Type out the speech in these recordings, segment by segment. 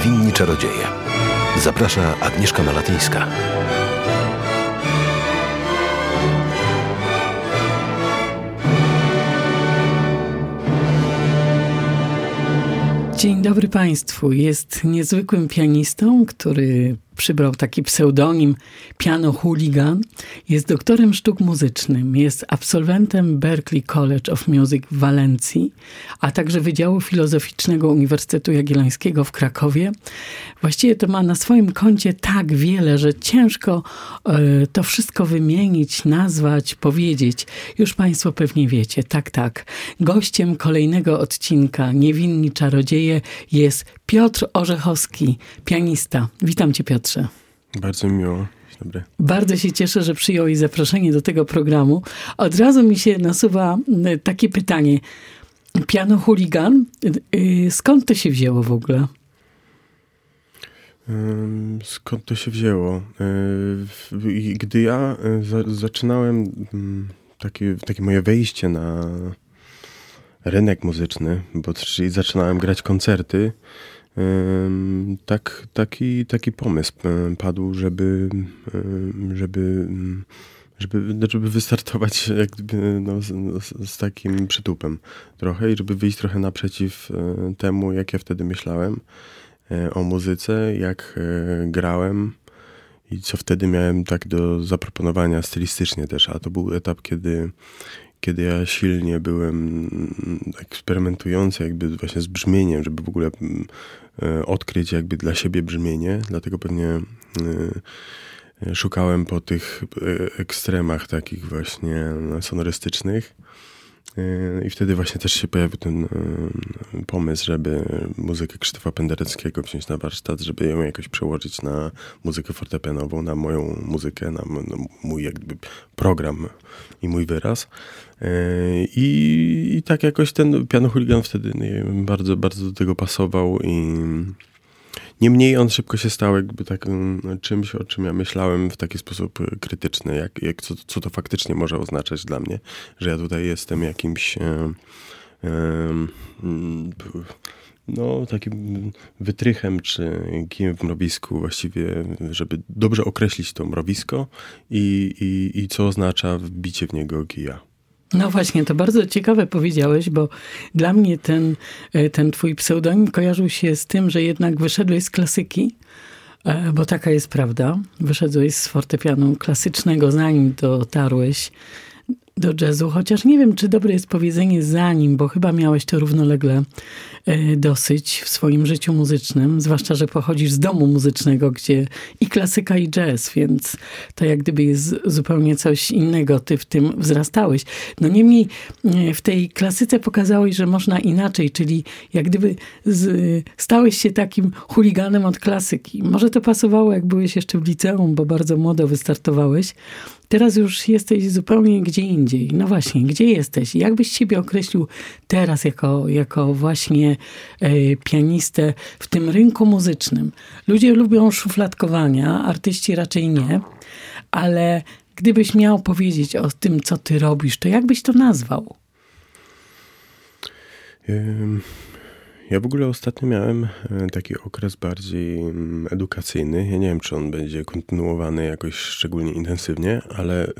Niewinni czarodzieje. Zaprasza Agnieszka Malatyńska. Dzień dobry Państwu. Jest niezwykłym pianistą, który przybrał taki pseudonim Piano Hooligan. Jest doktorem sztuk muzycznych, jest absolwentem Berklee College of Music w Walencji, a także Wydziału Filozoficznego Uniwersytetu Jagiellońskiego w Krakowie. Właściwie to ma na swoim koncie tak wiele, że ciężko to wszystko wymienić, nazwać, powiedzieć. Już Państwo pewnie wiecie, tak. Gościem kolejnego odcinka Niewinni Czarodzieje jest Piotr Orzechowski, pianista. Witam Cię, Piotrze. Bardzo miło. Dzień dobry. Bardzo się cieszę, że przyjąłeś zaproszenie do tego programu. Od razu mi się nasuwa takie pytanie. Piano Hooligan, skąd to się wzięło w ogóle? Skąd to się wzięło? Gdy ja zaczynałem takie moje wejście na rynek muzyczny, czyli zaczynałem grać koncerty, taki pomysł padł, żeby wystartować jakby, z takim przytupem trochę i żeby wyjść trochę naprzeciw temu, jak ja wtedy myślałem o muzyce, jak grałem i co wtedy miałem tak do zaproponowania stylistycznie też, a to był etap, kiedy ja silnie byłem eksperymentujący jakby właśnie z brzmieniem, żeby w ogóle odkryć jakby dla siebie brzmienie, dlatego pewnie szukałem po tych ekstremach takich właśnie sonorystycznych i wtedy właśnie też się pojawił ten pomysł, żeby muzykę Krzysztofa Pendereckiego wziąć na warsztat, żeby ją jakoś przełożyć na muzykę fortepianową, na moją muzykę, na mój jakby program i mój wyraz. I tak jakoś ten Piano Hooligan wtedy bardzo, bardzo do tego pasował i niemniej on szybko się stał jakby takim czymś, o czym ja myślałem w taki sposób krytyczny, co to faktycznie może oznaczać dla mnie, że ja tutaj jestem jakimś takim wytrychem, czy kijem w mrowisku właściwie, żeby dobrze określić to mrowisko i co oznacza wbicie w niego kija. No właśnie, to bardzo ciekawe powiedziałeś, bo dla mnie ten twój pseudonim kojarzył się z tym, że jednak wyszedłeś z klasyki, bo taka jest prawda. Wyszedłeś z fortepianu klasycznego, zanim dotarłeś do jazzu, chociaż nie wiem, czy dobre jest powiedzenie zanim, bo chyba miałeś to równolegle dosyć w swoim życiu muzycznym, zwłaszcza, że pochodzisz z domu muzycznego, gdzie i klasyka, i jazz, więc to jak gdyby jest zupełnie coś innego, ty w tym wzrastałeś. No niemniej w tej klasyce pokazałeś, że można inaczej, czyli jak gdyby stałeś się takim chuliganem od klasyki. Może to pasowało, jak byłeś jeszcze w liceum, bo bardzo młodo wystartowałeś. Teraz już jesteś zupełnie gdzie indziej. No właśnie, gdzie jesteś? Jak byś siebie określił teraz jako właśnie pianistę w tym rynku muzycznym? Ludzie lubią szufladkowania, artyści raczej nie, ale gdybyś miał powiedzieć o tym, co ty robisz, to jak byś to nazwał? Ja w ogóle ostatnio miałem taki okres bardziej edukacyjny. Ja nie wiem, czy on będzie kontynuowany jakoś szczególnie intensywnie, ale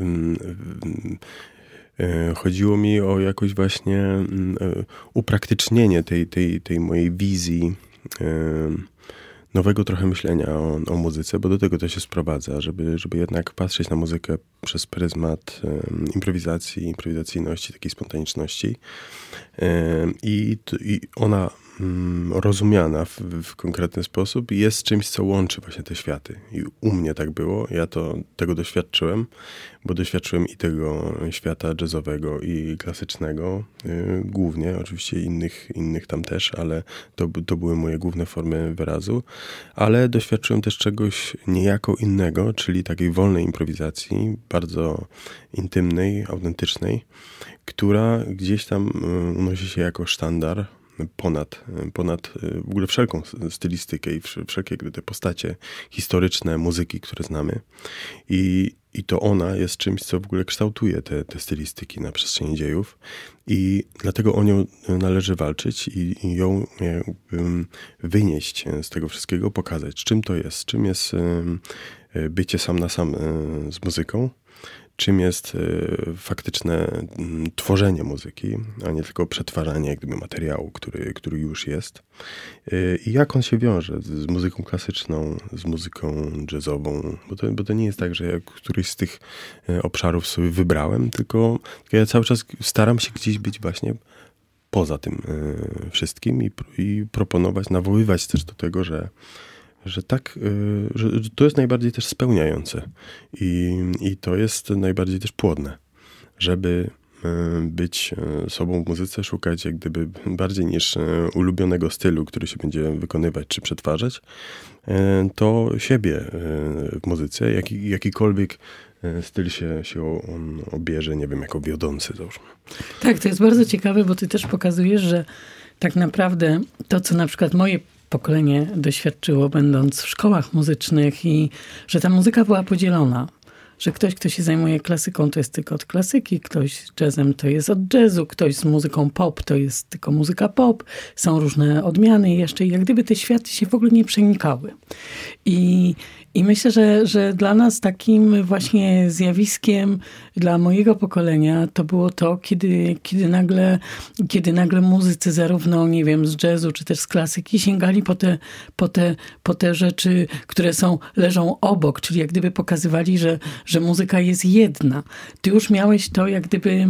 chodziło mi o jakoś właśnie upraktycznienie tej mojej wizji nowego trochę myślenia o muzyce, bo do tego to się sprowadza, żeby jednak patrzeć na muzykę przez pryzmat improwizacyjności, takiej spontaniczności. I ona rozumiana w konkretny sposób jest czymś, co łączy właśnie te światy. I u mnie tak było. Ja tego doświadczyłem, bo doświadczyłem i tego świata jazzowego i klasycznego, głównie, oczywiście innych tam też, ale to były moje główne formy wyrazu. Ale doświadczyłem też czegoś niejako innego, czyli takiej wolnej improwizacji, bardzo intymnej, autentycznej, która gdzieś tam unosi się jako sztandar ponad w ogóle wszelką stylistykę i wszelkie te postacie historyczne, muzyki, które znamy. I to ona jest czymś, co w ogóle kształtuje te stylistyki na przestrzeni dziejów. I dlatego o nią należy walczyć i ją jakby wynieść z tego wszystkiego, pokazać, czym to jest. Czym jest bycie sam na sam z muzyką. Czym jest faktyczne tworzenie muzyki, a nie tylko przetwarzanie jak gdyby materiału, który już jest. I jak on się wiąże z muzyką klasyczną, z muzyką jazzową, bo to nie jest tak, że ja któryś z tych obszarów sobie wybrałem, tylko ja cały czas staram się gdzieś być właśnie poza tym wszystkim i proponować, nawoływać też do tego, że tak, że to jest najbardziej też spełniające i to jest najbardziej też płodne, żeby być sobą w muzyce, szukać jak gdyby bardziej niż ulubionego stylu, który się będzie wykonywać czy przetwarzać, to siebie w muzyce, jakikolwiek styl się on obierze, nie wiem, jako wiodący, załóżmy. Tak, to jest bardzo ciekawe, bo ty też pokazujesz, że tak naprawdę to, co na przykład moje pokolenie doświadczyło, będąc w szkołach muzycznych i że ta muzyka była podzielona. Że ktoś, kto się zajmuje klasyką, to jest tylko od klasyki, ktoś z jazzem to jest od jazzu, ktoś z muzyką pop to jest tylko muzyka pop. Są różne odmiany jeszcze i jak gdyby te światy się w ogóle nie przenikały. I myślę, że dla nas takim właśnie zjawiskiem, dla mojego pokolenia, to było to, kiedy nagle muzycy zarówno, nie wiem, z jazzu, czy też z klasyki sięgali po te rzeczy, które leżą obok, czyli jak gdyby pokazywali, że muzyka jest jedna. Ty już miałeś to jak gdyby...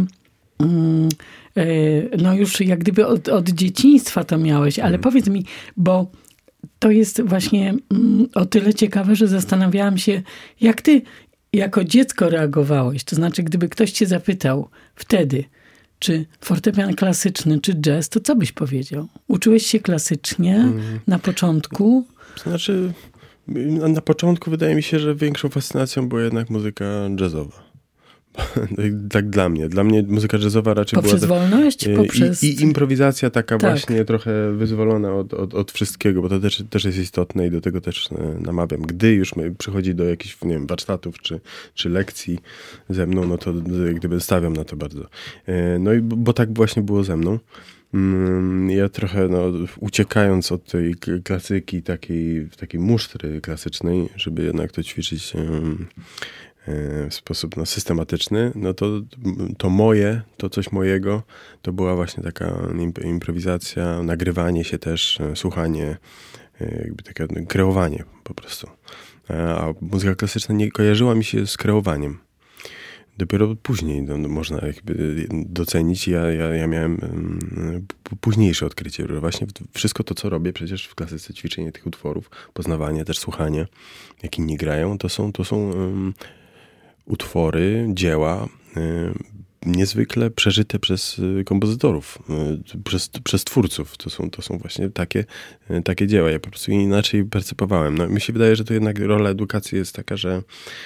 no już jak gdyby od dzieciństwa to miałeś, ale powiedz mi, bo to jest właśnie o tyle ciekawe, że zastanawiałam się, jak ty jako dziecko reagowałeś. To znaczy, gdyby ktoś cię zapytał wtedy, czy fortepian klasyczny, czy jazz, to co byś powiedział? Uczyłeś się klasycznie na początku? To znaczy, na początku wydaje mi się, że większą fascynacją była jednak muzyka jazzowa. Tak dla mnie. Dla mnie muzyka jazzowa raczej poprzez była... wolność? I improwizacja taka tak. właśnie trochę wyzwolona od wszystkiego, bo to też jest istotne i do tego też namawiam. Gdy już przychodzi do jakichś, nie wiem, warsztatów czy lekcji ze mną, no to jak gdyby stawiam na to bardzo. No i bo tak właśnie było ze mną. Ja trochę uciekając od tej klasyki, takiej musztry klasycznej, żeby jednak to ćwiczyć w sposób systematyczny, no to coś mojego, to była właśnie taka improwizacja, nagrywanie się też, słuchanie, jakby takie kreowanie po prostu. A muzyka klasyczna nie kojarzyła mi się z kreowaniem. Dopiero później można jakby docenić. Ja miałem późniejsze odkrycie, że właśnie wszystko to, co robię przecież w klasyce, ćwiczenie tych utworów, poznawanie, też słuchanie, jak inni grają, to są utwory, dzieła niezwykle przeżyte przez kompozytorów, przez twórców. To są właśnie takie dzieła. Ja po prostu inaczej percepowałem. No, mi się wydaje, że to jednak rola edukacji jest taka, że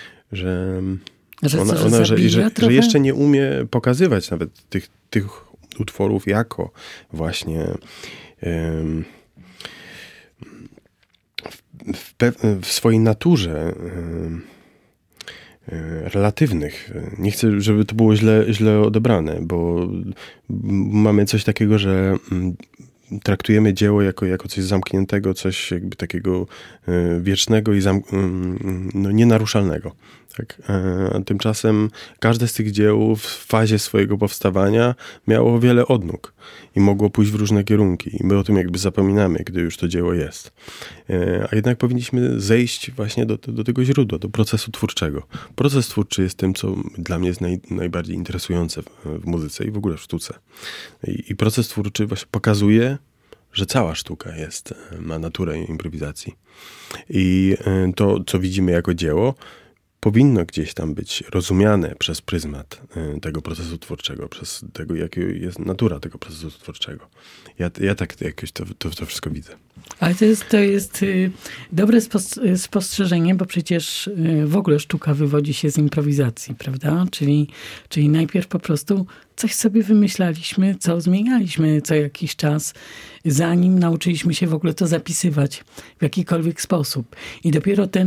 jeszcze nie umie pokazywać nawet tych utworów jako właśnie w swojej naturze relatywnych. Nie chcę, żeby to było źle odebrane, bo mamy coś takiego, że traktujemy dzieło jako coś zamkniętego, coś jakby takiego wiecznego i nienaruszalnego. Tak? A tymczasem każde z tych dzieł w fazie swojego powstawania miało wiele odnóg i mogło pójść w różne kierunki. I my o tym jakby zapominamy, gdy już to dzieło jest. A jednak powinniśmy zejść właśnie do tego źródła, do procesu twórczego. Proces twórczy jest tym, co dla mnie jest najbardziej interesujące w muzyce i w ogóle w sztuce. I proces twórczy właśnie pokazuje, że cała sztuka ma naturę improwizacji. I to, co widzimy jako dzieło, powinno gdzieś tam być rozumiane przez pryzmat tego procesu twórczego, przez tego, jaka jest natura tego procesu twórczego. Ja tak jakoś to wszystko widzę. Ale to jest dobre spostrzeżenie, bo przecież w ogóle sztuka wywodzi się z improwizacji, prawda? Czyli najpierw po prostu coś sobie wymyślaliśmy, co zmienialiśmy co jakiś czas, zanim nauczyliśmy się w ogóle to zapisywać w jakikolwiek sposób. I dopiero ten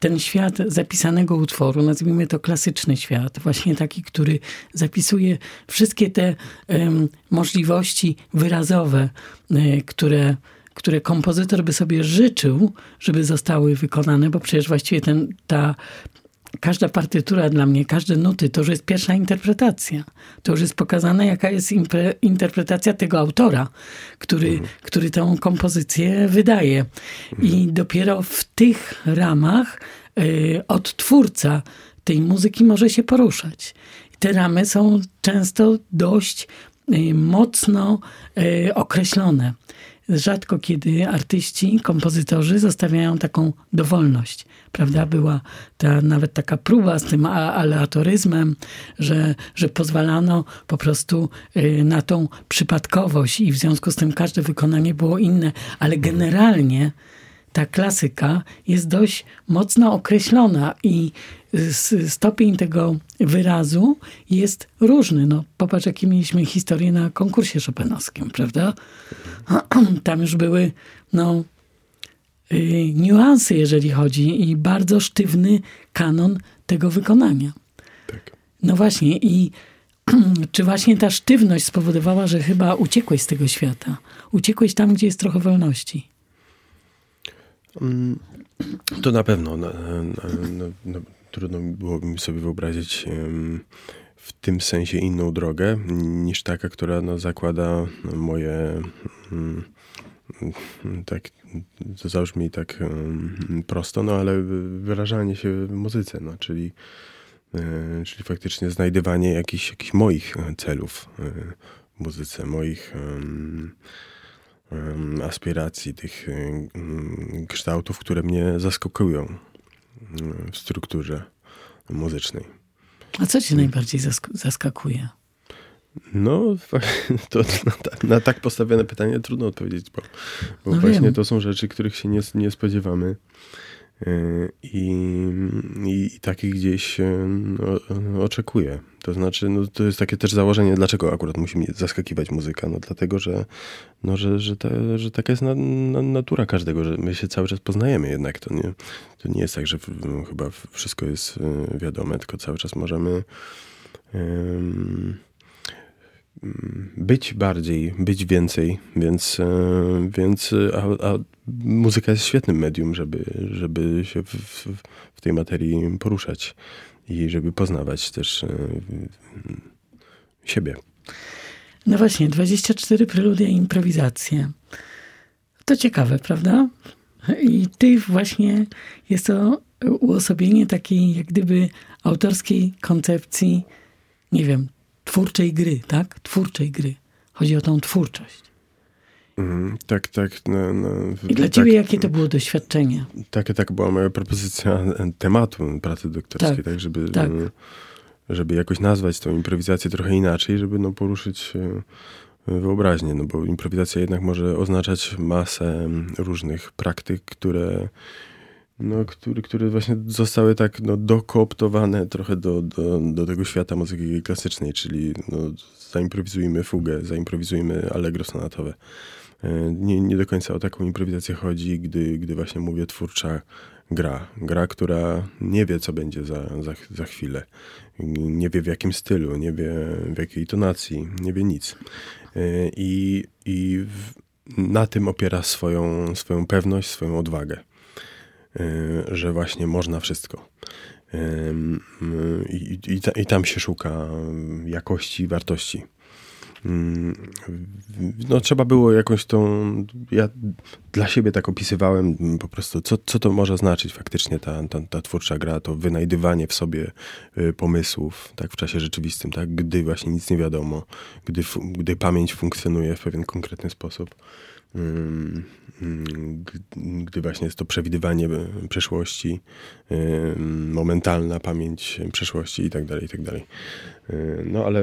ten świat zapisanego utworu, nazwijmy to klasyczny świat, właśnie taki, który zapisuje wszystkie te możliwości wyrazowe, które kompozytor by sobie życzył, żeby zostały wykonane, bo przecież właściwie każda partytura dla mnie, każde nuty, to już jest pierwsza interpretacja. To już jest pokazane, jaka jest interpretacja tego autora, który tę kompozycję wydaje. I dopiero w tych ramach odtwórca tej muzyki może się poruszać. Te ramy są często dość mocno określone. Rzadko kiedy artyści, kompozytorzy zostawiają taką dowolność. Prawda? Była nawet taka próba z tym aleatoryzmem, że pozwalano po prostu na tą przypadkowość i w związku z tym każde wykonanie było inne. Ale generalnie ta klasyka jest dość mocno określona i stopień tego wyrazu jest różny. No, popatrz, jakie mieliśmy historie na konkursie chopinowskim, prawda? Tam już były niuanse, jeżeli chodzi, i bardzo sztywny kanon tego wykonania. Tak. No właśnie, i czy właśnie ta sztywność spowodowała, że chyba uciekłeś z tego świata? Uciekłeś tam, gdzie jest trochę wolności? To na pewno. Trudno byłoby mi sobie wyobrazić w tym sensie inną drogę niż taka, która zakłada moje tak, to zabrzmi tak prosto, ale wyrażanie się w muzyce, czyli faktycznie znajdywanie jakichś moich celów w muzyce, moich aspiracji, tych kształtów, które mnie zaskakują w strukturze muzycznej. A co cię najbardziej zaskakuje? No, to na tak postawione pytanie trudno odpowiedzieć, bo właśnie wiem. To są rzeczy, których się nie spodziewamy i takich gdzieś oczekuję. To znaczy, to jest takie też założenie, dlaczego akurat musi mnie zaskakiwać muzyka. Dlatego, że taka jest natura każdego, że my się cały czas poznajemy jednak. To nie jest tak, że chyba wszystko jest wiadome, tylko cały czas możemy być bardziej, być więcej, więc muzyka jest świetnym medium, żeby się w tej materii poruszać i żeby poznawać też siebie. No właśnie, 24 preludia i improwizacje. To ciekawe, prawda? I ty właśnie jest to uosobienie takiej jak gdyby autorskiej koncepcji, nie wiem, twórczej gry, tak? Twórczej gry. Chodzi o tą twórczość. Tak. I dla ciebie jakie to było doświadczenie? Tak była moja propozycja tematu pracy doktorskiej, tak żeby jakoś nazwać tą improwizację trochę inaczej, żeby poruszyć wyobraźnię, bo improwizacja jednak może oznaczać masę różnych praktyk, które właśnie zostały tak dokooptowane trochę do tego świata muzyki klasycznej, czyli zaimprowizujmy fugę, zaimprowizujmy allegro sonatowe. Nie do końca o taką improwizację chodzi, gdy właśnie mówię twórcza gra, która nie wie, co będzie za chwilę. Nie wie, w jakim stylu, nie wie, w jakiej tonacji, nie wie nic. Na tym opiera swoją pewność, swoją odwagę. Że właśnie można wszystko. I tam się szuka jakości, wartości. Trzeba było jakąś ja dla siebie tak opisywałem po prostu, co to może znaczyć faktycznie ta twórcza gra, to wynajdywanie w sobie pomysłów, tak, w czasie rzeczywistym, tak, gdy właśnie nic nie wiadomo, gdy pamięć funkcjonuje w pewien konkretny sposób. Gdy właśnie jest to przewidywanie przeszłości, momentalna pamięć przeszłości i tak dalej. Ale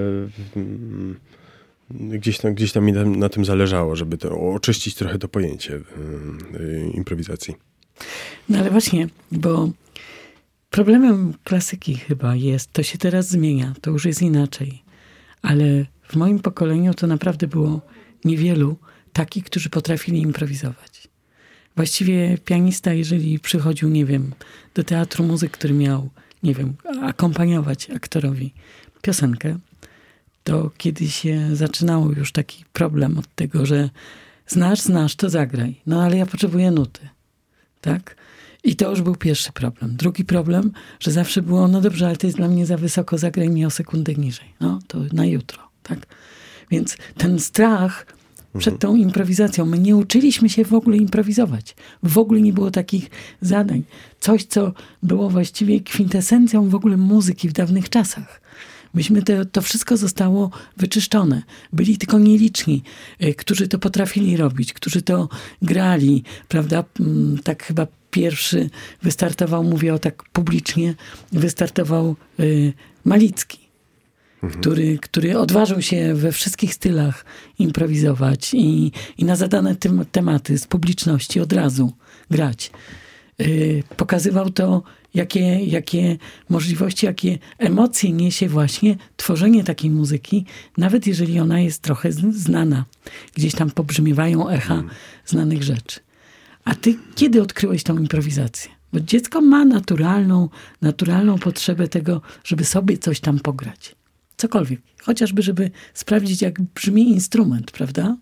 gdzieś tam mi na tym zależało, żeby oczyścić trochę to pojęcie improwizacji. No ale właśnie, bo problemem klasyki chyba jest, to się teraz zmienia, to już jest inaczej, ale w moim pokoleniu to naprawdę było niewielu takich, którzy potrafili improwizować. właściwie pianista, jeżeli przychodził, nie wiem, do teatru muzyk, który miał, nie wiem, akompaniować aktorowi piosenkę, to kiedy się zaczynało już taki problem od tego, że znasz, to zagraj. No ale ja potrzebuję nuty. Tak? I to już był pierwszy problem. Drugi problem, że zawsze było, no dobrze, ale to jest dla mnie za wysoko, zagraj mi o sekundę niżej. No to na jutro. Tak? Więc ten strach przed tą improwizacją. My nie uczyliśmy się w ogóle improwizować. W ogóle nie było takich zadań. Coś, co było właściwie kwintesencją w ogóle muzyki w dawnych czasach. Myśmy to wszystko zostało wyczyszczone. Byli tylko nieliczni, którzy to potrafili robić, którzy to grali, prawda? Tak chyba pierwszy wystartował, mówię o tak publicznie, wystartował Malicki, który odważył się we wszystkich stylach improwizować i na zadane tematy z publiczności od razu grać. Pokazywał to, jakie możliwości, jakie emocje niesie właśnie tworzenie takiej muzyki, nawet jeżeli ona jest trochę znana. Gdzieś tam pobrzmiewają echa znanych rzeczy. A ty kiedy odkryłeś tą improwizację? Bo dziecko ma naturalną potrzebę tego, żeby sobie coś tam pograć. Cokolwiek. Chociażby, żeby sprawdzić, jak brzmi instrument, prawda?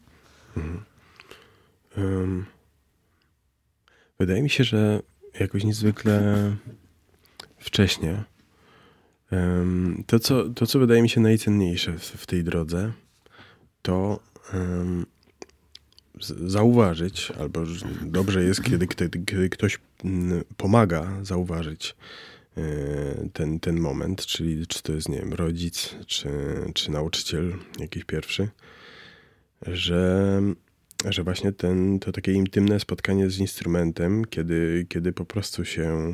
Wydaje mi się, że jakoś niezwykle wcześnie to, co wydaje mi się najcenniejsze w tej drodze, to zauważyć, albo dobrze jest, kiedy ktoś pomaga zauważyć ten moment, czyli czy to jest, nie wiem, rodzic, czy nauczyciel jakiś pierwszy, że właśnie to takie intymne spotkanie z instrumentem, kiedy po prostu się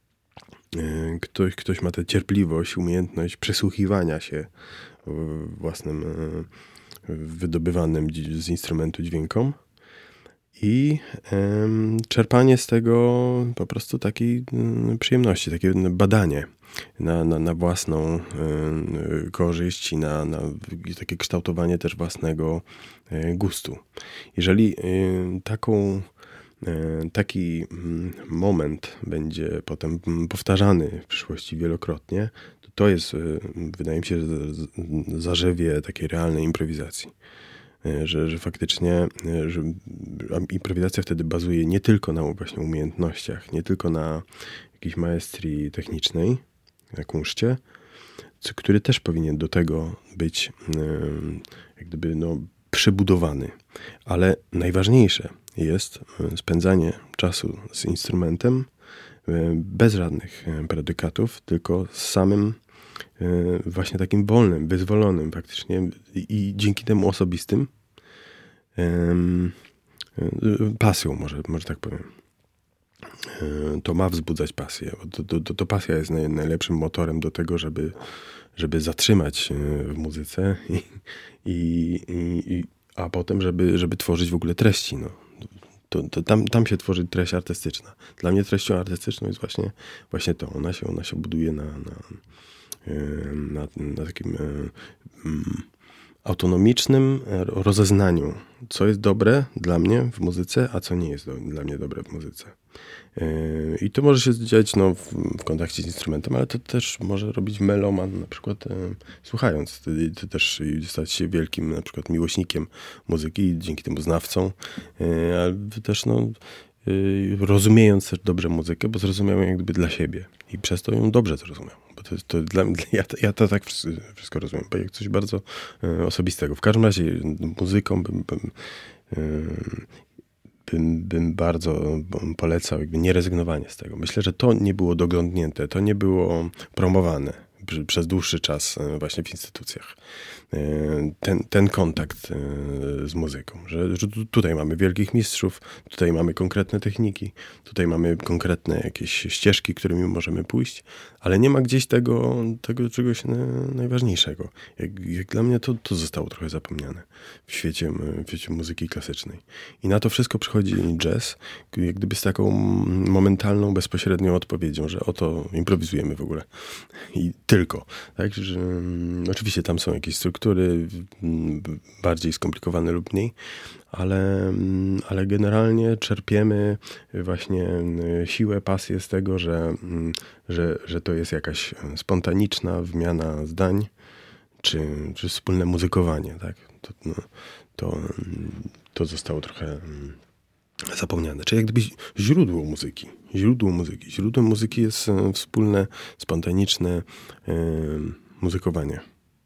ktoś ma tę cierpliwość, umiejętność przysłuchiwania się własnym wydobywanym z instrumentu dźwiękom i czerpanie z tego po prostu takiej przyjemności, takie badanie na własną korzyść i na takie kształtowanie też własnego gustu. Jeżeli taki moment będzie potem powtarzany w przyszłości wielokrotnie, to jest, wydaje mi się, że zarzewie takiej realnej improwizacji. Że faktycznie że improwizacja wtedy bazuje nie tylko na właśnie umiejętnościach, nie tylko na jakiejś maestrii technicznej, na kunszcie, który też powinien do tego być jak gdyby przybudowany. Ale najważniejsze jest spędzanie czasu z instrumentem bez żadnych predykatów, tylko z samym właśnie takim wolnym, wyzwolonym faktycznie i dzięki temu osobistym pasją, może tak powiem. To ma wzbudzać pasję. To pasja jest najlepszym motorem do tego, żeby zatrzymać w muzyce a potem, żeby tworzyć w ogóle treści. Tam się tworzy treść artystyczna. Dla mnie treścią artystyczną jest właśnie to. Ona się buduje na takim autonomicznym rozeznaniu, co jest dobre dla mnie w muzyce, a co nie jest dla mnie dobre w muzyce. I to może się dziać w kontakcie z instrumentem, ale to też może robić meloman, na przykład słuchając. To też stać się wielkim na przykład miłośnikiem muzyki i dzięki temu znawcą, ale też rozumiejąc też dobrze muzykę, bo zrozumiał ją jak gdyby dla siebie i przez to ją dobrze zrozumiał. Bo to dla mnie, ja to tak wszystko rozumiem, bo jak coś bardzo osobistego. W każdym razie muzyką bym bardzo polecał jakby nierezygnowanie z tego. Myślę, że to nie było doglądnięte, to nie było promowane przez dłuższy czas właśnie w instytucjach. Ten kontakt z muzyką, że tutaj mamy wielkich mistrzów, tutaj mamy konkretne techniki, tutaj mamy konkretne jakieś ścieżki, którymi możemy pójść, ale nie ma gdzieś tego czegoś najważniejszego. Jak dla mnie to zostało trochę zapomniane w świecie muzyki klasycznej. I na to wszystko przychodzi jazz, jak gdyby z taką momentalną, bezpośrednią odpowiedzią, że oto improwizujemy w ogóle. I tyle. tylko. Tak? Że, oczywiście tam są jakieś struktury bardziej skomplikowane lub mniej, ale generalnie czerpiemy właśnie siłę, pasję z tego, że to jest jakaś spontaniczna wymiana zdań, czy wspólne muzykowanie. Tak? To zostało trochę zapomniane. Czyli jak gdyby źródłem muzyki jest wspólne, spontaniczne muzykowanie.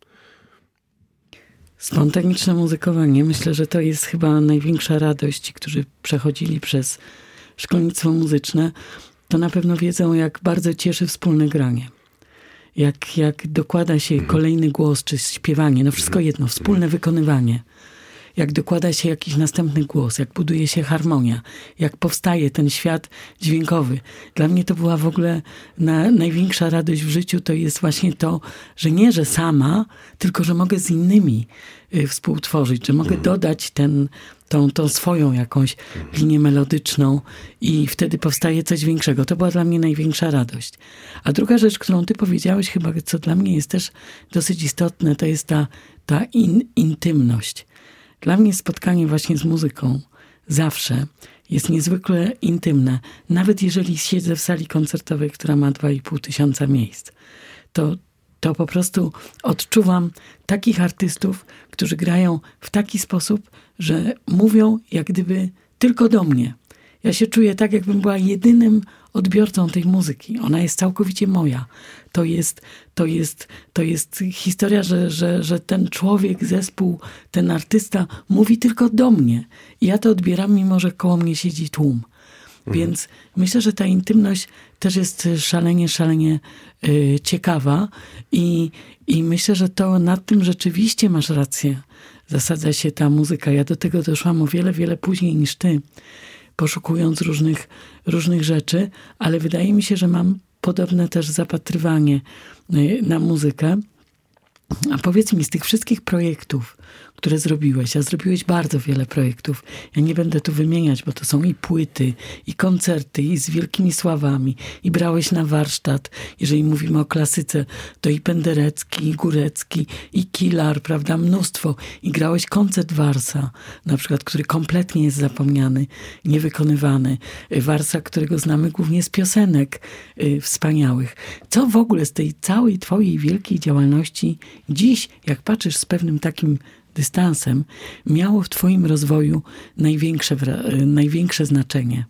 Spontaniczne muzykowanie. Myślę, że to jest chyba największa radość. Ci, którzy przechodzili przez szkolnictwo muzyczne, to na pewno wiedzą, jak bardzo cieszy wspólne granie. Jak dokłada się kolejny głos, czy śpiewanie, no wszystko jedno, wspólne wykonywanie. Jak dokłada się jakiś następny głos, jak buduje się harmonia, jak powstaje ten świat dźwiękowy. Dla mnie to była w ogóle największa radość w życiu, to jest właśnie to, że nie, że sama, tylko że mogę z innymi współtworzyć, że mogę dodać tą swoją jakąś linię melodyczną i wtedy powstaje coś większego. To była dla mnie największa radość. A druga rzecz, którą ty powiedziałeś chyba, co dla mnie jest też dosyć istotne, to jest ta intymność. Dla mnie spotkanie właśnie z muzyką zawsze jest niezwykle intymne. Nawet jeżeli siedzę w sali koncertowej, która ma 2500 miejsc, to po prostu odczuwam takich artystów, którzy grają w taki sposób, że mówią jak gdyby tylko do mnie. Ja się czuję tak, jakbym była jedynym odbiorcą tej muzyki. Ona jest całkowicie moja. To jest historia, że ten człowiek, zespół, ten artysta mówi tylko do mnie. I ja to odbieram, mimo że koło mnie siedzi tłum. Więc myślę, że ta intymność też jest szalenie ciekawa i myślę, że to nad tym rzeczywiście masz rację. Zasadza się ta muzyka. Ja do tego doszłam o wiele później niż ty, poszukując różnych rzeczy, ale wydaje mi się, że mam podobne też zapatrywanie na muzykę. A powiedz mi, z tych wszystkich projektów, które zrobiłeś, a zrobiłeś bardzo wiele projektów, ja nie będę tu wymieniać, bo to są i płyty, i koncerty, i z wielkimi sławami, i brałeś na warsztat, jeżeli mówimy o klasyce, to i Penderecki, i Górecki, i Kilar, prawda, mnóstwo, i grałeś koncert Warsa, na przykład, który kompletnie jest zapomniany, niewykonywany, Warsa, którego znamy głównie z piosenek wspaniałych. Co w ogóle z tej całej twojej wielkiej działalności dziś, jak patrzysz z pewnym takim dystansem, miało w twoim rozwoju największe znaczenie?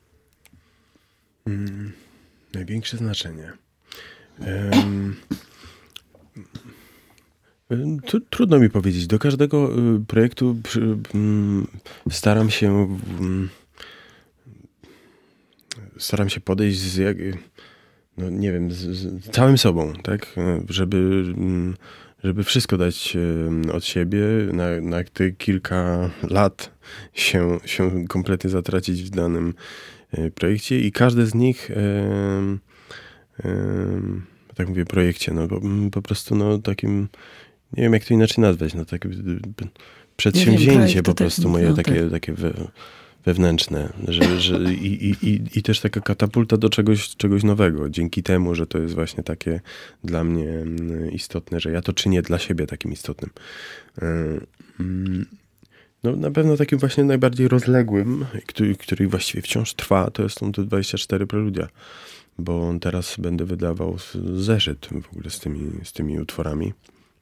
Największe znaczenie. Trudno mi powiedzieć. Do każdego projektu staram się podejść z całym sobą, tak? Żeby wszystko dać od siebie, na te kilka lat się kompletnie zatracić w danym projekcie i każde z nich, tak mówię, projekcie, no po prostu takim, nie wiem jak to inaczej nazwać, takie przedsięwzięcie po prostu moje takie wewnętrzne, i też taka katapulta do czegoś nowego, dzięki temu, że to jest właśnie takie dla mnie istotne, że ja to czynię dla siebie takim istotnym. No na pewno takim właśnie najbardziej rozległym, który właściwie wciąż trwa, to są te 24 preludia, bo teraz będę wydawał zeszyt w ogóle z tymi utworami.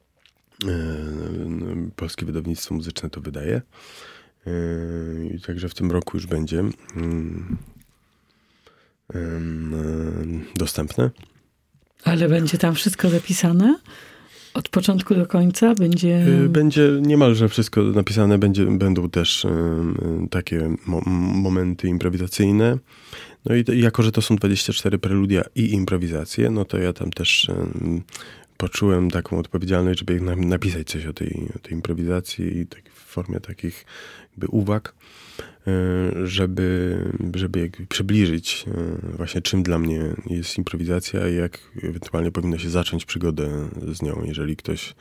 Polskie Wydawnictwo Muzyczne to wydaje. I także w tym roku już będzie dostępne. Ale będzie tam wszystko zapisane? Od początku do końca? Będzie niemalże wszystko napisane. Będą też takie momenty improwizacyjne. No i jako, że to są 24 preludia i improwizacje, no to ja tam też poczułem taką odpowiedzialność, żeby napisać coś o tej improwizacji i tak w formie takich jakby uwag, żeby jakby przybliżyć właśnie czym dla mnie jest improwizacja i jak ewentualnie powinno się zacząć przygodę z nią, jeżeli ktoś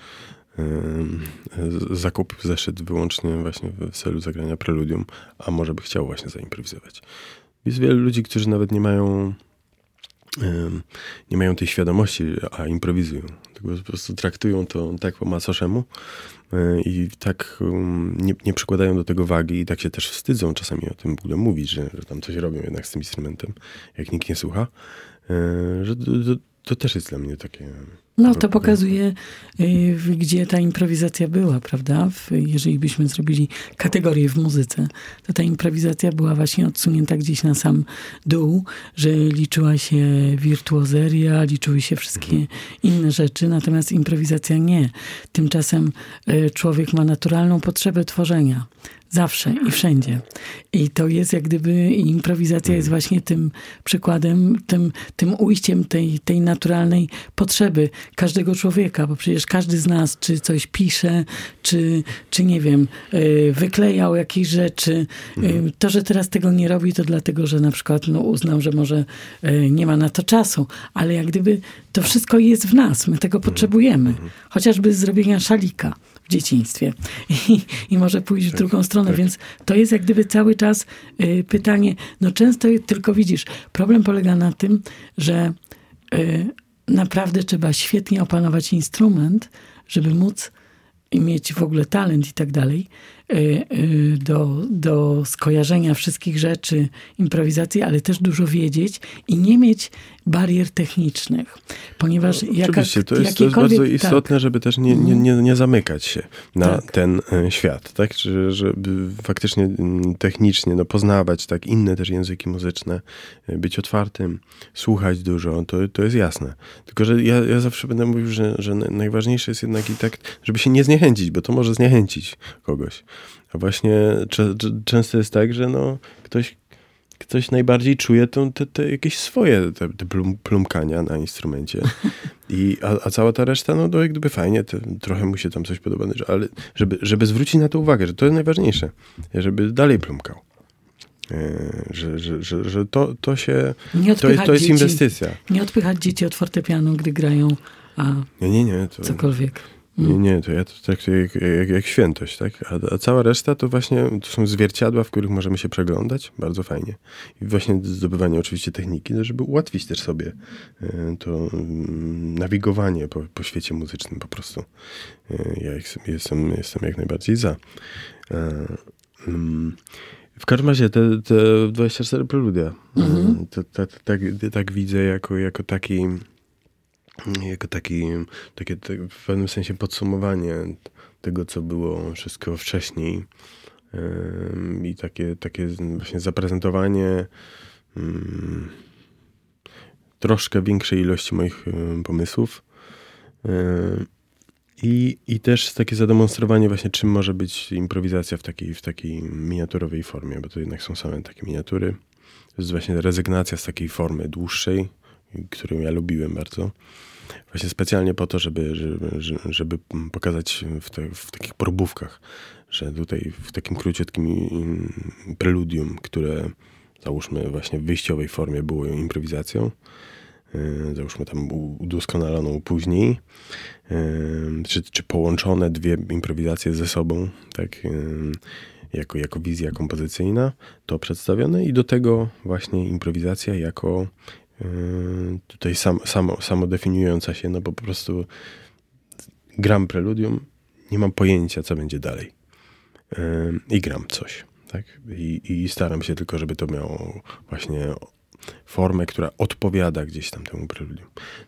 zakupił zeszyt wyłącznie właśnie w celu zagrania preludium, a może by chciał właśnie zaimprowizować. Jest wielu ludzi, którzy nawet nie mają nie mają tej świadomości, a improwizują. Tylko po prostu traktują to tak po macoszemu i tak nie przykładają do tego wagi i tak się też wstydzą czasami o tym w ogóle mówić, że tam coś robią jednak z tym instrumentem, jak nikt nie słucha, że to też jest dla mnie takie... No to pokazuje, gdzie ta improwizacja była, prawda? Jeżeli byśmy zrobili kategorię w muzyce, to ta improwizacja była właśnie odsunięta gdzieś na sam dół, że liczyła się wirtuozeria, liczyły się wszystkie inne rzeczy, natomiast improwizacja nie. Tymczasem człowiek ma naturalną potrzebę tworzenia. Zawsze i wszędzie. I to jest jak gdyby improwizacja jest właśnie tym przykładem, tym ujściem tej naturalnej potrzeby każdego człowieka, bo przecież każdy z nas czy coś pisze, czy nie wiem, wyklejał jakieś rzeczy. To, że teraz tego nie robi, to dlatego, że na przykład uznał, że może nie ma na to czasu, ale jak gdyby to wszystko jest w nas, my tego potrzebujemy. Chociażby z zrobienia szalika w dzieciństwie. I może pójść w drugą stronę, więc to jest jak gdyby cały czas pytanie. No często tylko widzisz, problem polega na tym, że naprawdę trzeba świetnie opanować instrument, żeby móc mieć w ogóle talent i tak dalej, do skojarzenia wszystkich rzeczy, improwizacji, ale też dużo wiedzieć i nie mieć barier technicznych. Ponieważ oczywiście, to jest bardzo istotne, żeby też nie zamykać się na ten świat, tak? Żeby faktycznie technicznie poznawać tak inne też języki muzyczne, być otwartym, słuchać dużo, to jest jasne. Tylko, że ja zawsze będę mówił, że najważniejsze jest jednak i tak, żeby się nie zniechęcić, bo to może zniechęcić kogoś. A właśnie często jest tak, że ktoś najbardziej czuje te jakieś swoje te plumkania na instrumencie. A cała ta reszta, to jak gdyby fajnie, trochę mu się tam coś podoba, ale żeby zwrócić na to uwagę, że to jest najważniejsze, żeby dalej plumkał. Że to się... To jest inwestycja. Nie odpychać dzieci od fortepianu, gdy grają, nie, cokolwiek. Nie, to ja to traktuję jak świętość, tak? A cała reszta to właśnie to są zwierciadła, w których możemy się przeglądać, bardzo fajnie. I właśnie zdobywanie oczywiście techniki, żeby ułatwić też sobie to nawigowanie po świecie muzycznym po prostu. Ja jestem jak najbardziej za. W każdym razie te 24 preludia, tak widzę jako takie w pewnym sensie podsumowanie tego, co było wszystko wcześniej i takie właśnie zaprezentowanie troszkę większej ilości moich pomysłów i też takie zademonstrowanie właśnie, czym może być improwizacja w takiej miniaturowej formie, bo to jednak są same takie miniatury. To jest właśnie rezygnacja z takiej formy dłuższej, którą ja lubiłem bardzo. Właśnie specjalnie po to, żeby pokazać w takich próbówkach, że tutaj w takim króciutkim preludium, które załóżmy właśnie w wyjściowej formie było improwizacją, załóżmy tam udoskonaloną później, czy połączone dwie improwizacje ze sobą, tak, jako wizja kompozycyjna, to przedstawione i do tego właśnie improwizacja jako tutaj samo definiująca się, bo po prostu gram preludium, nie mam pojęcia, co będzie dalej. I gram coś, tak? I staram się tylko, żeby to miało właśnie formę, która odpowiada gdzieś tam temu preludium.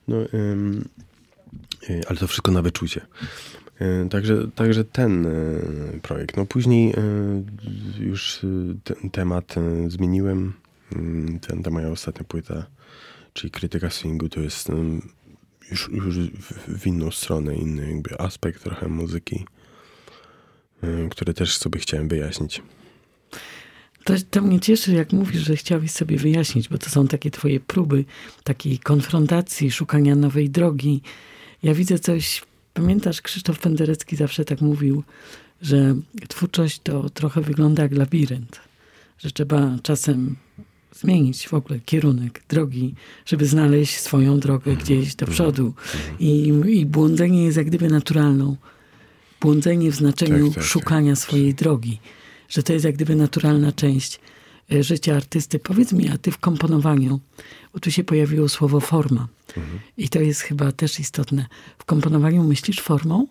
Ale to wszystko na wyczucie. Także ten projekt. Później już ten temat zmieniłem. Ta moja ostatnia płyta, czyli Krytyka Swingu, to jest już w inną stronę, inny jakby aspekt trochę muzyki, który też sobie chciałem wyjaśnić. To mnie cieszy, jak mówisz, że chciałeś sobie wyjaśnić, bo to są takie twoje próby, takiej konfrontacji, szukania nowej drogi. Ja widzę coś, pamiętasz, Krzysztof Penderecki zawsze tak mówił, że twórczość to trochę wygląda jak labirynt, że trzeba czasem zmienić w ogóle kierunek drogi, żeby znaleźć swoją drogę gdzieś do przodu. I błądzenie jest jak gdyby naturalną. Błądzenie w znaczeniu szukania swojej drogi. Że to jest jak gdyby naturalna część życia artysty. Powiedz mi, a ty w komponowaniu, bo tu się pojawiło słowo forma. I to jest chyba też istotne. W komponowaniu myślisz formą?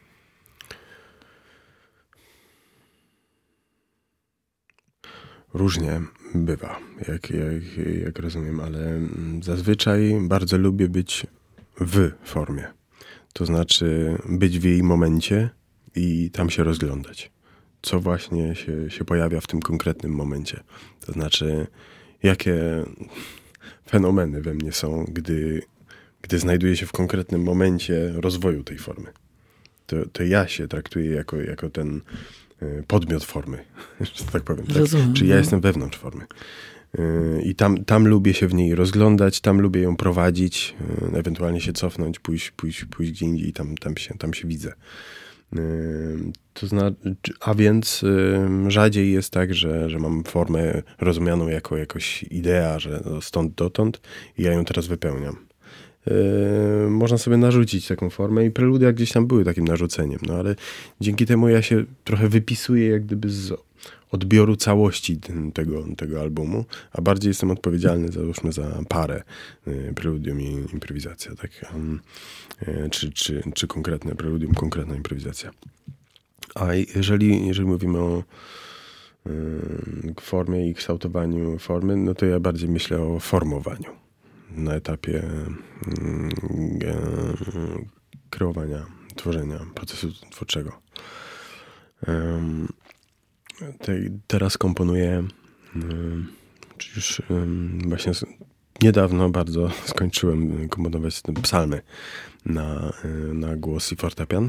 Różnie bywa, jak rozumiem, ale zazwyczaj bardzo lubię być w formie. To znaczy być w jej momencie i tam się rozglądać. Co właśnie się pojawia w tym konkretnym momencie. To znaczy, jakie fenomeny we mnie są, gdy znajduję się w konkretnym momencie rozwoju tej formy. To ja się traktuję jako ten podmiot formy, że tak powiem. Tak? Czyli ja jestem wewnątrz formy. I tam lubię się w niej rozglądać, tam lubię ją prowadzić, ewentualnie się cofnąć, pójść gdzie indziej i tam się widzę. To znaczy, a więc rzadziej jest tak, że mam formę rozumianą jako jakoś idea, że stąd dotąd i ja ją teraz wypełniam. Można sobie narzucić taką formę i preludia gdzieś tam były takim narzuceniem, no ale dzięki temu ja się trochę wypisuję jak gdyby z odbioru całości tego albumu, a bardziej jestem odpowiedzialny załóżmy za parę, preludium i improwizacja, tak? Czy konkretne preludium, konkretna improwizacja. A jeżeli mówimy o formie i kształtowaniu formy, no to ja bardziej myślę o formowaniu na etapie kreowania, tworzenia, procesu twórczego. Teraz komponuję, czy już właśnie niedawno bardzo skończyłem komponować psalmy na głos i fortepian.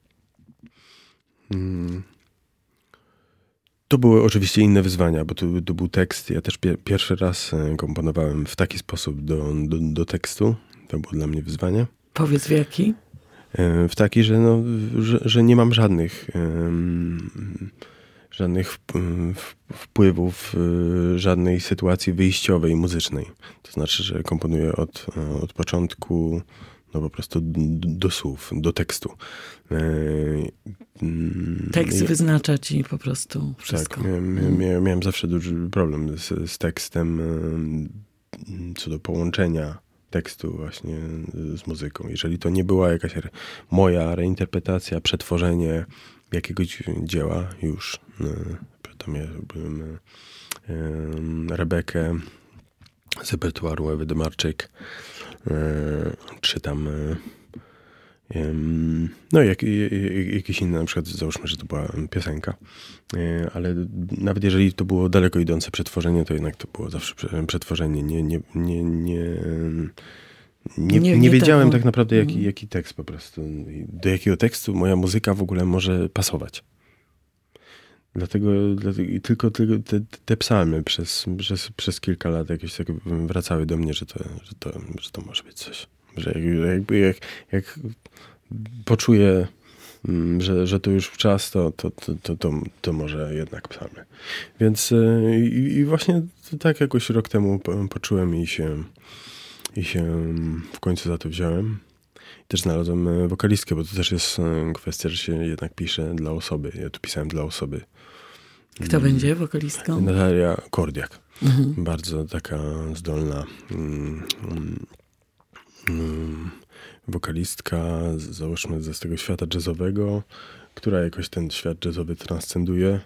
To były oczywiście inne wyzwania, bo to był tekst. Ja też pierwszy raz komponowałem w taki sposób do tekstu. To było dla mnie wyzwanie. Powiedz w jaki? W taki, że nie mam żadnych wpływów, żadnej sytuacji wyjściowej, muzycznej. To znaczy, że komponuję od początku po prostu do słów, do tekstu. Tekst wyznacza ci po prostu wszystko. Tak, miałem zawsze duży problem z tekstem co do połączenia tekstu właśnie z muzyką. Jeżeli to nie była jakaś moja reinterpretacja, przetworzenie jakiegoś dzieła już. Tam ja robiłem Rebekę z repertuaru Ewy Demarczyk, czy tam jakieś inne, na przykład załóżmy, że to była piosenka, ale nawet jeżeli to było daleko idące przetworzenie, to jednak to było zawsze przetworzenie. Nie wiedziałem tak naprawdę, jaki tekst po prostu, do jakiego tekstu moja muzyka w ogóle może pasować. Dlatego tylko te psalmy przez kilka lat jakieś tak wracały do mnie, że to może być coś. Że jak poczuję, że to już czas, to może jednak psalmy. Więc i właśnie tak jakoś rok temu poczułem i się w końcu za to wziąłem. Też znalazłem wokalistkę, bo to też jest kwestia, że się jednak pisze dla osoby. Ja tu pisałem dla osoby. Kto będzie wokalistką? Natalia Kordiak. Bardzo taka zdolna wokalistka, załóżmy z tego świata jazzowego, która jakoś ten świat jazzowy transcenduje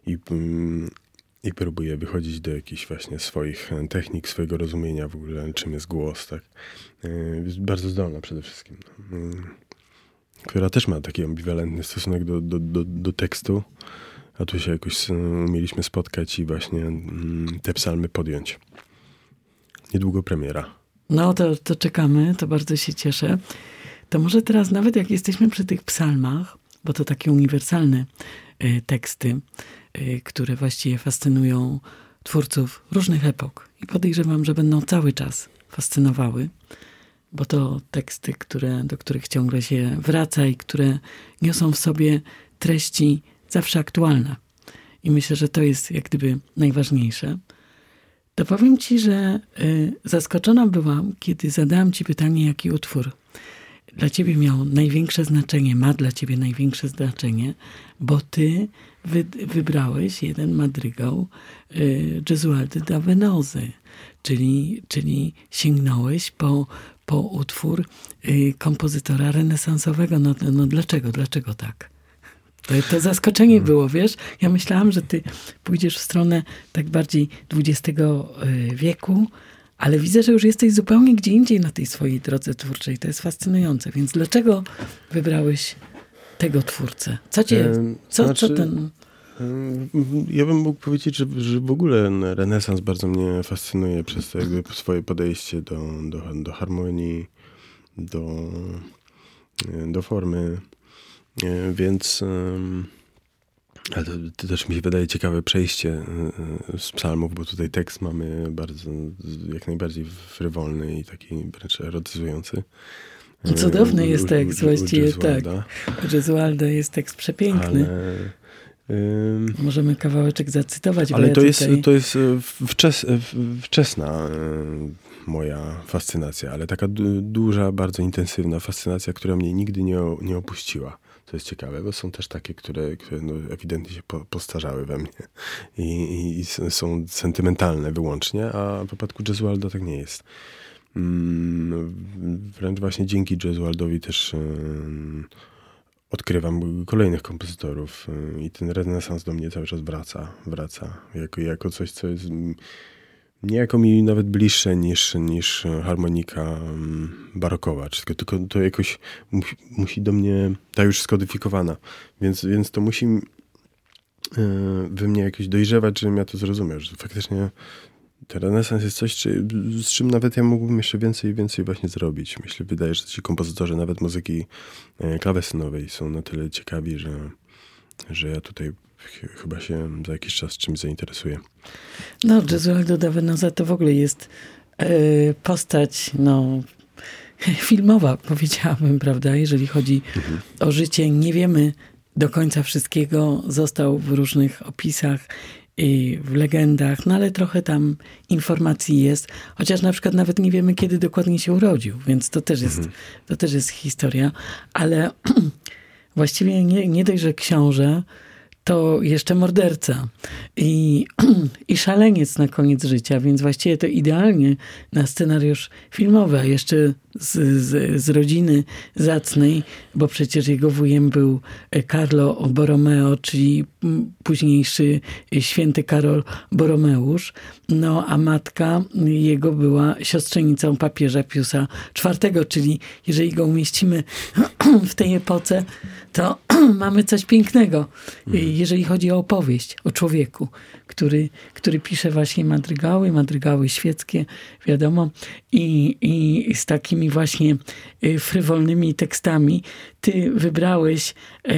i próbuje wychodzić do jakichś właśnie swoich technik, swojego rozumienia w ogóle, czym jest głos, tak. Jest bardzo zdolna przede wszystkim. Która też ma taki ambiwalentny stosunek do tekstu, a tu się jakoś umieliśmy spotkać i właśnie te psalmy podjąć. Niedługo premiera. No to czekamy, to bardzo się cieszę. To może teraz nawet jak jesteśmy przy tych psalmach, bo to takie uniwersalne teksty, które właściwie fascynują twórców różnych epok i podejrzewam, że będą cały czas fascynowały, bo to teksty, do których ciągle się wraca i które niosą w sobie treści zawsze aktualne. I myślę, że to jest jak gdyby najważniejsze. To powiem ci, że zaskoczona byłam, kiedy zadałam ci pytanie, jaki utwór dla ciebie miał największe znaczenie, ma dla ciebie największe znaczenie, bo ty wybrałeś jeden madrygał Gesualdo da Venozy, czyli sięgnąłeś po utwór kompozytora renesansowego. No dlaczego tak? To zaskoczenie było, wiesz? Ja myślałam, że ty pójdziesz w stronę tak bardziej XX wieku, ale widzę, że już jesteś zupełnie gdzie indziej na tej swojej drodze twórczej. To jest fascynujące. Więc dlaczego wybrałeś tego twórcę? Co ten... Ja bym mógł powiedzieć, że w ogóle renesans bardzo mnie fascynuje przez to jakby swoje podejście do harmonii, do formy. Więc ale to też mi się wydaje ciekawe przejście z psalmów, bo tutaj tekst mamy bardzo, jak najbardziej frywolny i taki wręcz erotyzujący. Cudowny jest tekst właściwie, tak. U Gesualdo jest tekst przepiękny. Możemy kawałeczek zacytować. Ale to jest wczesna moja fascynacja, ale taka duża, bardzo intensywna fascynacja, która mnie nigdy nie opuściła. To jest ciekawe, bo są też takie, które ewidentnie się postarzały we mnie i są sentymentalne wyłącznie, a w przypadku Gesualdo tak nie jest. Wręcz właśnie dzięki Gesualdowi też odkrywam kolejnych kompozytorów i ten renesans do mnie cały czas wraca jako coś, co jest niejako mi nawet bliższe niż harmonika barokowa. Tylko to jakoś musi do mnie, ta już skodyfikowana, więc to musi we mnie jakoś dojrzewać, żebym ja to zrozumiał, że faktycznie ten renesans jest coś, z czym nawet ja mógłbym jeszcze więcej właśnie zrobić. Wydaje, że ci kompozytorzy nawet muzyki klawesynowej są na tyle ciekawi, że ja tutaj chyba się za jakiś czas czymś zainteresuję. No, Gesualdo da Venoza to w ogóle jest postać, filmowa, powiedziałabym, prawda? Jeżeli chodzi o życie, nie wiemy do końca wszystkiego. Został w różnych opisach i w legendach, ale trochę tam informacji jest. Chociaż na przykład nawet nie wiemy, kiedy dokładnie się urodził, więc to też jest historia. Ale właściwie nie dość, że książę, to jeszcze morderca i szaleniec na koniec życia, więc właściwie to idealnie na scenariusz filmowy, a jeszcze z rodziny zacnej, bo przecież jego wujem był Carlo Borromeo, czyli późniejszy święty Karol Borromeusz, a matka jego była siostrzenicą papieża Piusa IV, czyli jeżeli go umieścimy w tej epoce, to mamy coś pięknego, jeżeli chodzi o opowieść o człowieku, który pisze właśnie madrygały świeckie, wiadomo, i z takimi właśnie frywolnymi tekstami. Ty wybrałeś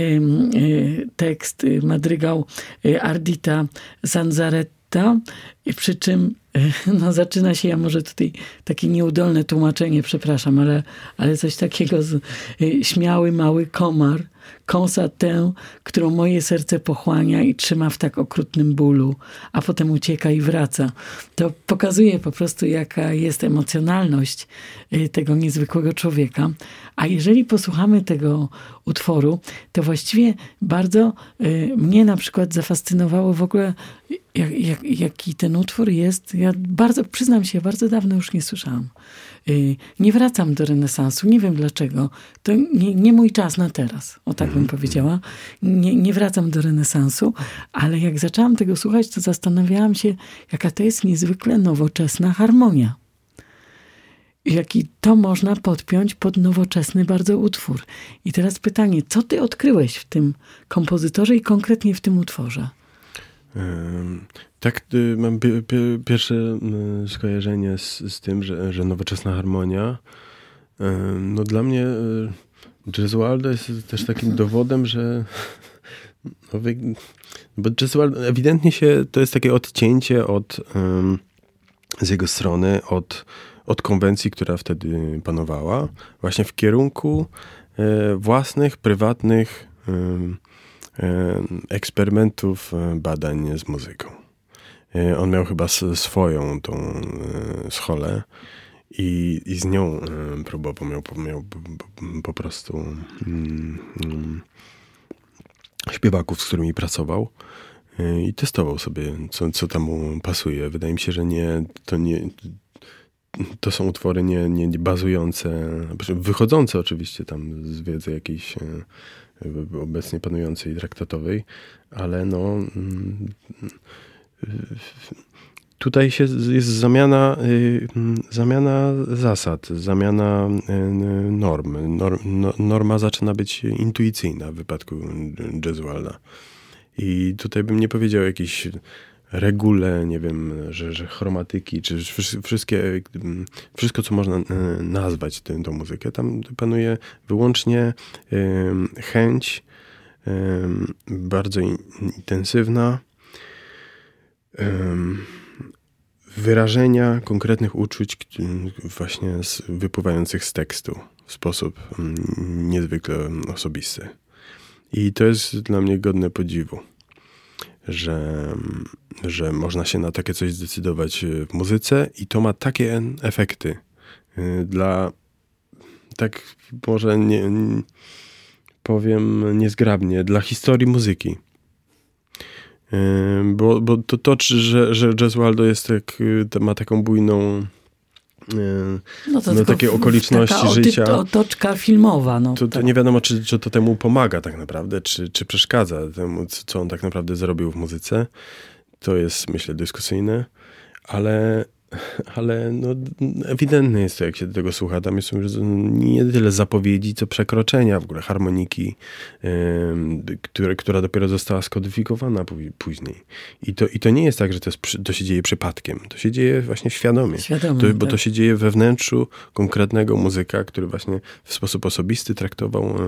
tekst madrygał Ardita Zanzaretta, przy czym zaczyna się, ja może tutaj takie nieudolne tłumaczenie, przepraszam, ale coś takiego śmiały mały komar kąsa tę, którą moje serce pochłania i trzyma w tak okrutnym bólu, a potem ucieka i wraca. To pokazuje po prostu, jaka jest emocjonalność tego niezwykłego człowieka. A jeżeli posłuchamy tego utworu, to właściwie bardzo mnie na przykład zafascynowało w ogóle, jaki ten utwór jest. Ja przyznam się, bardzo dawno już nie słyszałam. Nie wracam do renesansu, nie wiem dlaczego. To nie mój czas na teraz, o tak bym powiedziała. Nie wracam do renesansu, ale jak zaczęłam tego słuchać, to zastanawiałam się, jaka to jest niezwykle nowoczesna harmonia. Jaki to można podpiąć pod nowoczesny bardzo utwór. I teraz pytanie, co ty odkryłeś w tym kompozytorze i konkretnie w tym utworze? Tak, mam pierwsze skojarzenie z tym, że nowoczesna harmonia. Dla mnie Gesualdo jest też takim dowodem, że bo Gesualdo ewidentnie to jest takie odcięcie z jego strony od konwencji, która wtedy panowała, właśnie w kierunku własnych, prywatnych eksperymentów, badań z muzyką. On miał chyba swoją tą scholę I z nią próbował, miał po prostu śpiewaków, z którymi pracował i testował sobie, co tam mu pasuje. Wydaje mi się, że to są utwory nie bazujące, wychodzące oczywiście tam z wiedzy jakiejś obecnie panującej traktatowej, ale no tutaj jest zamiana zasad, zamiana norm. Norma zaczyna być intuicyjna w wypadku Gesualda. I tutaj bym nie powiedział jakiejś regule, nie wiem, że chromatyki, czy wszystko, co można nazwać tą muzykę. Tam panuje wyłącznie chęć bardzo intensywna wyrażenia konkretnych uczuć właśnie wypływających z tekstu w sposób niezwykle osobisty. I to jest dla mnie godne podziwu, że można się na takie coś zdecydować w muzyce i to ma takie efekty dla, tak może nie powiem niezgrabnie, dla historii muzyki. Bo to że Gesualdo jest ma taką bujną takie okoliczności życia. Otoczka filmowa. To nie wiadomo, czy to temu pomaga tak naprawdę, czy przeszkadza temu, co on tak naprawdę zrobił w muzyce. To jest, myślę, dyskusyjne, ale no, ewidentne jest to, jak się do tego słucha. Tam jest nie tyle zapowiedzi, co przekroczenia w ogóle harmoniki, która dopiero została skodyfikowana później. I to nie jest tak, że to się dzieje przypadkiem. To się dzieje właśnie świadomie. Bo to się dzieje we wnętrzu konkretnego muzyka, który właśnie w sposób osobisty traktował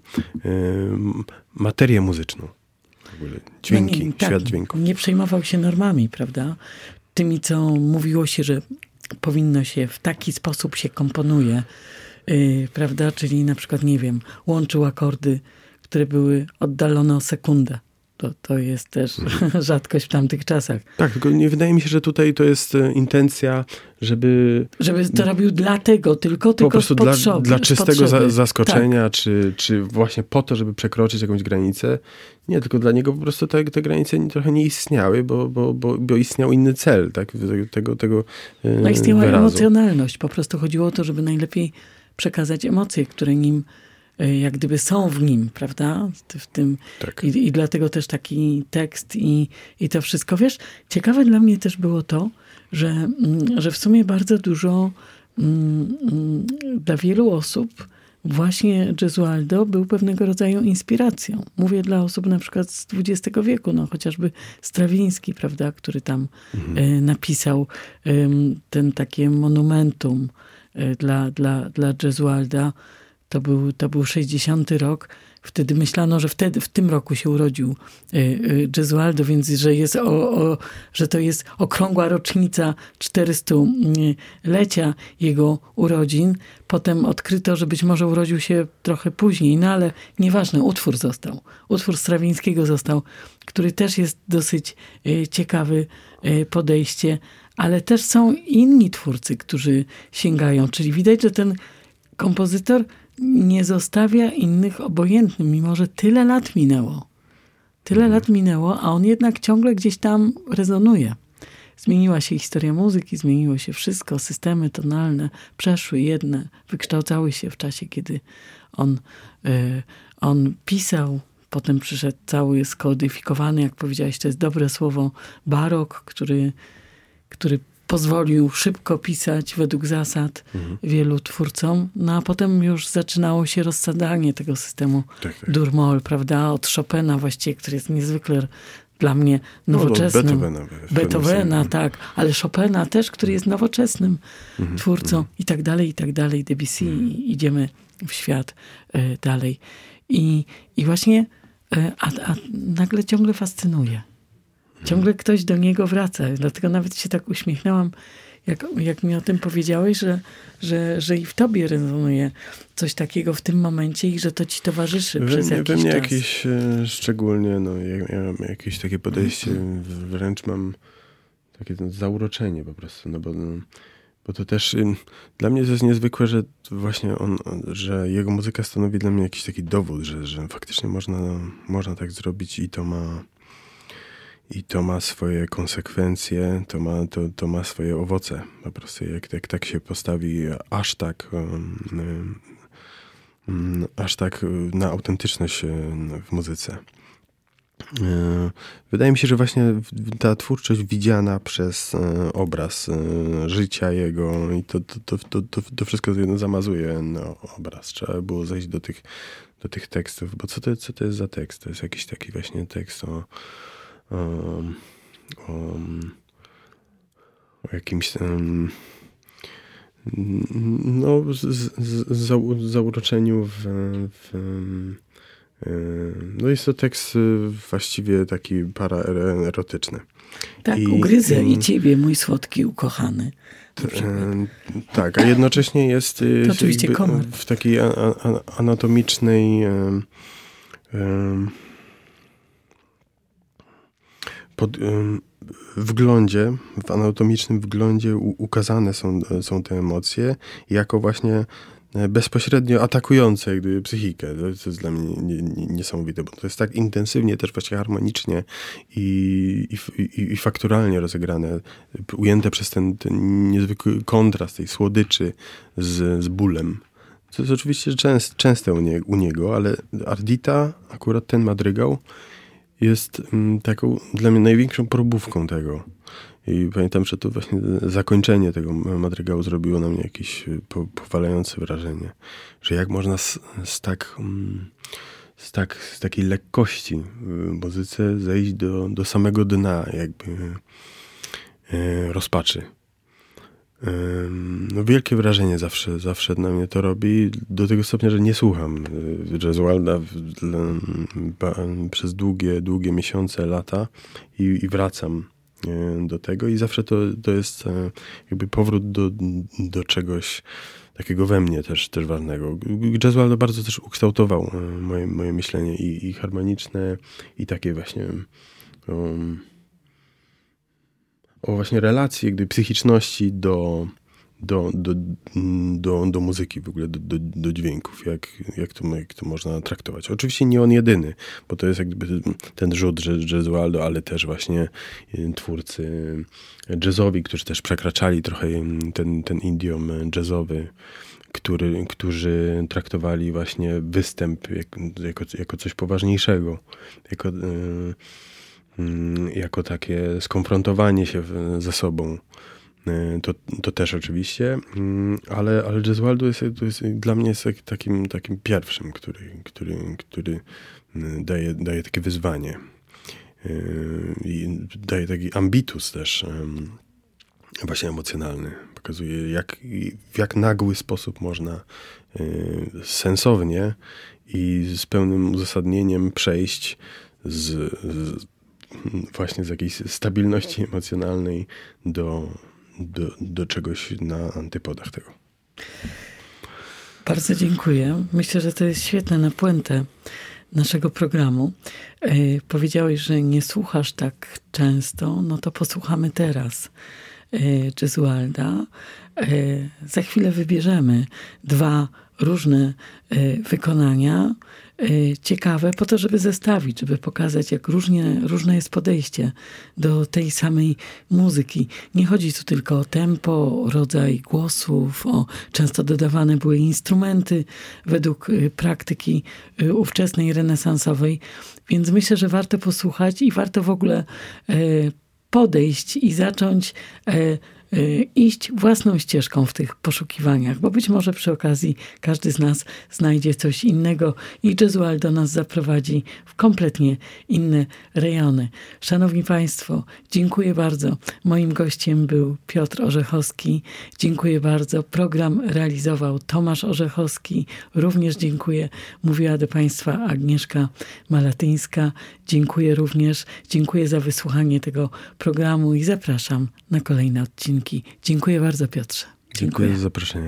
materię muzyczną. W ogóle dźwięki, świat dźwięków. Nie przejmował się normami, prawda? Tymi, co mówiło się, że powinno się w taki sposób się komponuje, prawda? Czyli na przykład, nie wiem, łączył akordy, które były oddalone o sekundę. To jest też rzadkość w tamtych czasach. Tak, tylko nie wydaje mi się, że tutaj to jest intencja, żeby to robił dlatego, tylko po prostu dla czystego zaskoczenia, tak. czy właśnie po to, żeby przekroczyć jakąś granicę. Nie, tylko dla niego po prostu te granice trochę nie istniały, bo istniał inny cel, tak? Tego istniała wyrazu. Emocjonalność. Po prostu chodziło o to, żeby najlepiej przekazać emocje, które nim jak gdyby są w nim, prawda? W tym. Tak. I dlatego też taki tekst i to wszystko. Wiesz, ciekawe dla mnie też było to, że w sumie bardzo dużo dla wielu osób właśnie Gesualdo był pewnego rodzaju inspiracją. Mówię dla osób na przykład z XX wieku, chociażby Strawiński, prawda, który tam napisał ten takie monumentum dla Gesualda. To był 60 rok. Wtedy myślano, że w tym roku się urodził Gesualdo, więc że to jest okrągła rocznica 400-lecia jego urodzin. Potem odkryto, że być może urodził się trochę później, ale nieważne, utwór został. Utwór Strawińskiego został, który też jest dosyć ciekawy podejście, ale też są inni twórcy, którzy sięgają. Czyli widać, że ten kompozytor nie zostawia innych obojętnym, mimo że tyle lat minęło. A on jednak ciągle gdzieś tam rezonuje. Zmieniła się historia muzyki, zmieniło się wszystko, systemy tonalne przeszły jedne, wykształcały się w czasie, kiedy on pisał. Potem przyszedł cały skodyfikowany, jak powiedziałeś, to jest dobre słowo, barok, który pozwolił szybko pisać według zasad wielu twórcom. A potem już zaczynało się rozsadzanie tego systemu dur-moll, prawda? Od Chopina właściwie, który jest niezwykle dla mnie nowoczesnym. Beethovena, tak. Ale Chopina też, który jest nowoczesnym twórcą i tak dalej. Debussy idziemy w świat dalej. I właśnie a nagle ciągle fascynuje. Ciągle ktoś do niego wraca. Dlatego nawet się tak uśmiechnęłam, jak mi o tym powiedziałeś, że i w tobie rezonuje coś takiego w tym momencie i że to ci towarzyszy przez jakiś czas. We mnie jakieś szczególnie, ja mam jakieś takie podejście, wręcz mam takie zauroczenie po prostu, bo Bo to też dla mnie to jest niezwykłe, że właśnie że jego muzyka stanowi dla mnie jakiś taki dowód, że faktycznie można tak zrobić i to ma swoje konsekwencje, to ma swoje owoce. Po prostu jak tak się postawi aż tak na autentyczność w muzyce. Wydaje mi się, że właśnie ta twórczość widziana przez obraz życia jego i to wszystko zamazuje obraz. Trzeba było zejść do tych tekstów, bo co to jest za tekst? To jest jakiś taki właśnie tekst o jakimś zauroczeniu no jest to tekst właściwie taki paraerotyczny. Tak, ugryzę i ciebie, mój słodki ukochany. Tak, a jednocześnie jest oczywiście w takiej anatomicznej w anatomicznym wglądzie ukazane są te emocje jako właśnie bezpośrednio atakujące jak gdyby psychikę. To jest dla mnie niesamowite, bo to jest tak intensywnie też właśnie harmonicznie i fakturalnie rozegrane, ujęte przez ten niezwykły kontrast tej słodyczy z bólem. To jest oczywiście częste u niego, ale Ardita, akurat ten madrygał, jest taką dla mnie największą próbówką tego. I pamiętam, że to właśnie zakończenie tego madrygału zrobiło na mnie jakieś powalające wrażenie. Że jak można z takiej lekkości w muzyce zejść do samego dna jakby rozpaczy. No wielkie wrażenie zawsze na mnie to robi, do tego stopnia, że nie słucham Gesualda przez długie miesiące, lata i wracam do tego i zawsze to jest jakby powrót do czegoś takiego we mnie też ważnego. Gesualdo bardzo też ukształtował moje myślenie i harmoniczne i takie właśnie o właśnie relacji gdy psychiczności do muzyki, w ogóle do dźwięków, jak to można traktować. Oczywiście nie on jedyny, bo to jest jakby ten rzut Gesualdo, ale też właśnie twórcy jazzowi, którzy też przekraczali trochę ten idiom jazzowy, którzy traktowali właśnie występ jako coś poważniejszego, jako takie skonfrontowanie się ze sobą. To też oczywiście, ale Gesualdo jest dla mnie jest takim pierwszym, który daje takie wyzwanie i daje taki ambitus też właśnie emocjonalny. Pokazuje w jak nagły sposób można sensownie i z pełnym uzasadnieniem przejść właśnie z jakiejś stabilności emocjonalnej do czegoś na antypodach tego. Bardzo dziękuję. Myślę, że to jest świetne na puentę naszego programu. Powiedziałeś, że nie słuchasz tak często, no to posłuchamy teraz Gesualda. Za chwilę wybierzemy 2 różne wykonania, ciekawe, po to, żeby zestawić, żeby pokazać, jak różne jest podejście do tej samej muzyki. Nie chodzi tu tylko o tempo, o rodzaj głosów, często dodawane były instrumenty według praktyki ówczesnej, renesansowej, więc myślę, że warto posłuchać i warto w ogóle podejść i zacząć iść własną ścieżką w tych poszukiwaniach, bo być może przy okazji każdy z nas znajdzie coś innego i Gesualdo nas zaprowadzi w kompletnie inne rejony. Szanowni Państwo, dziękuję bardzo. Moim gościem był Piotr Orzechowski. Dziękuję bardzo. Program realizował Tomasz Orzechowski. Również dziękuję. Mówiła do Państwa Agnieszka Malatyńska. Dziękuję również. Dziękuję za wysłuchanie tego programu i zapraszam na kolejne odcinki. Dziękuję bardzo, Piotrze. Dziękuję za zaproszenie.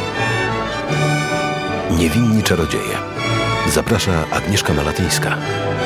Niewinni czarodzieje. Zaprasza Agnieszka Malatyńska.